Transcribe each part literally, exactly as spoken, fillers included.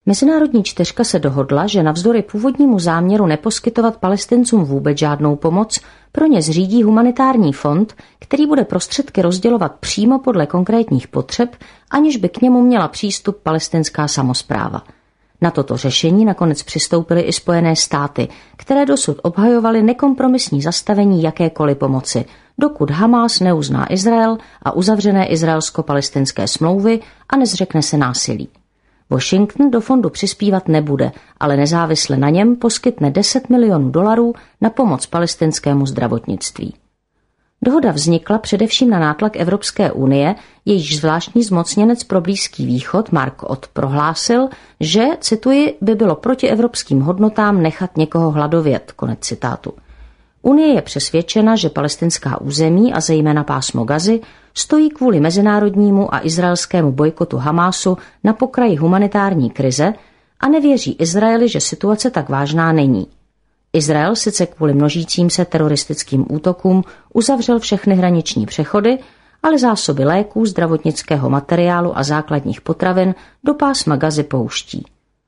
Mezinárodní čtyřka se dohodla, že navzdory původnímu záměru neposkytovat Palestincům vůbec žádnou pomoc, pro ně zřídí humanitární fond, který bude prostředky rozdělovat přímo podle konkrétních potřeb, aniž by k němu měla přístup palestinská samospráva. Na toto řešení nakonec přistoupily i Spojené státy, které dosud obhajovaly nekompromisní zastavení jakékoliv pomoci, dokud Hamás neuzná Izrael a uzavřené izraelsko-palestinské smlouvy a nezřekne se násilí. Washington do fondu přispívat nebude, ale nezávisle na něm poskytne deset milionů dolarů na pomoc palestinskému zdravotnictví. Dohoda vznikla především na nátlak Evropské unie, jejíž zvláštní zmocněnec pro Blízký východ Mark Ott prohlásil, že, cituji, by bylo proti evropským hodnotám nechat někoho hladovět, konec citátu. Unie je přesvědčena, že palestinská území a zejména pásmo Gazy stojí kvůli mezinárodnímu a izraelskému bojkotu Hamásu na pokraji humanitární krize a nevěří Izraeli, že situace tak vážná není. Izrael sice kvůli množícím se teroristickým útokům uzavřel všechny hraniční přechody, ale zásoby léků, zdravotnického materiálu a základních potravin do pásma Gazy pouští.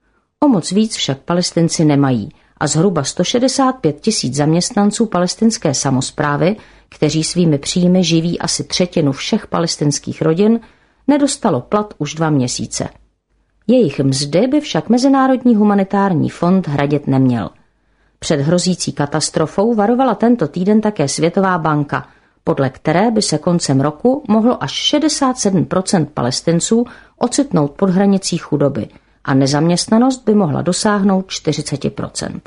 O moc víc však Palestinci nemají a zhruba sto šedesát pět tisíc zaměstnanců palestinské samosprávy, kteří svými příjmy živí asi třetinu všech palestinských rodin, nedostalo plat už dva měsíce. Jejich mzdy by však Mezinárodní humanitární fond hradit neměl. Před hrozící katastrofou varovala tento týden také Světová banka, podle které by se koncem roku mohlo až šedesát sedm procent Palestinců ocitnout pod hranicí chudoby a nezaměstnanost by mohla dosáhnout čtyřicet procent.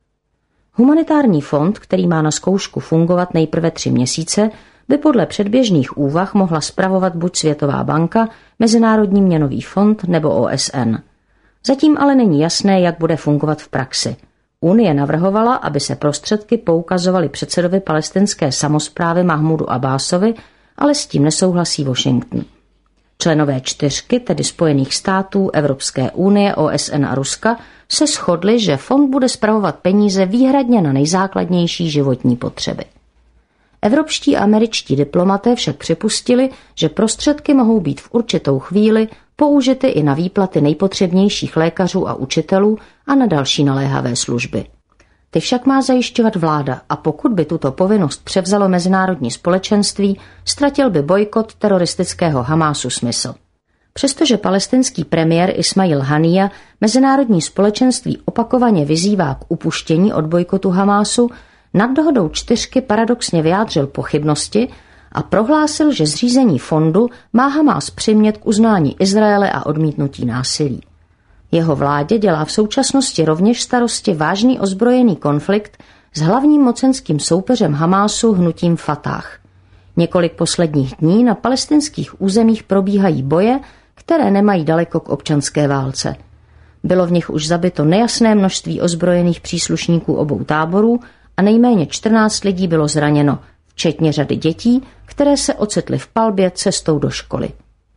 Humanitární fond, který má na zkoušku fungovat nejprve tři měsíce, by podle předběžných úvah mohla spravovat buď Světová banka, Mezinárodní měnový fond nebo O S N. Zatím ale není jasné, jak bude fungovat v praxi. Unie navrhovala, aby se prostředky poukazovaly předsedovi palestinské samosprávy Mahmudu Abbásovi, ale s tím nesouhlasí Washington. Členové čtyřky, tedy Spojených států, Evropské unie, O S N a Ruska, se shodli, že fond bude spravovat peníze výhradně na nejzákladnější životní potřeby. Evropští a američtí diplomaté však připustili, že prostředky mohou být v určitou chvíli použity i na výplaty nejpotřebnějších lékařů a učitelů a na další naléhavé služby. Ty však má zajišťovat vláda a pokud by tuto povinnost převzalo mezinárodní společenství, ztratil by bojkot teroristického Hamásu smysl. Přestože palestinský premiér Ismail Hanija mezinárodní společenství opakovaně vyzývá k upuštění od bojkotu Hamásu, nad dohodou čtyřky paradoxně vyjádřil pochybnosti a prohlásil, že zřízení fondu má Hamás přimět k uznání Izraele a odmítnutí násilí. Jeho vládě dělá v současnosti rovněž starosti vážný ozbrojený konflikt s hlavním mocenským soupeřem Hamásu hnutím Fatah. Několik posledních dní na palestinských územích probíhají boje, které nemají daleko k občanské válce. Bylo v nich už zabito nejasné množství ozbrojených příslušníků obou táborů a nejméně čtrnáct lidí bylo zraněno, včetně řady dětí, které se ocitly v palbě cestou do školy.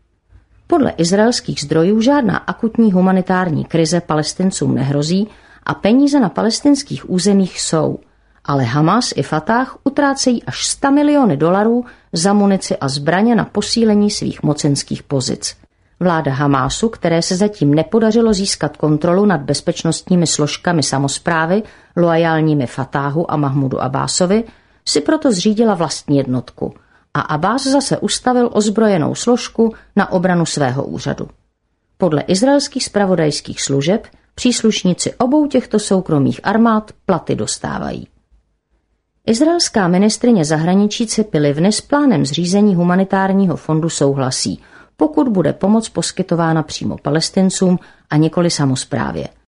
Podle izraelských zdrojů žádná akutní humanitární krize Palestincům nehrozí a peníze na palestinských územích jsou, ale Hamás i Fatah utrácejí až sto miliony dolarů za munici a zbraně na posílení svých mocenských pozic. Vláda Hamásu, které se zatím nepodařilo získat kontrolu nad bezpečnostními složkami samosprávy, loajálními Fatahu a Mahmudu Abbásovi, si proto zřídila vlastní jednotku a Abbás zase ustavil ozbrojenou složku na obranu svého úřadu. Podle izraelských zpravodajských služeb příslušníci obou těchto soukromých armád platy dostávají. Izraelská ministryně zahraničí Tzipi Livni s plánem zřízení humanitárního fondu souhlasí, pokud bude pomoc poskytována přímo Palestincům a nikoli samosprávě.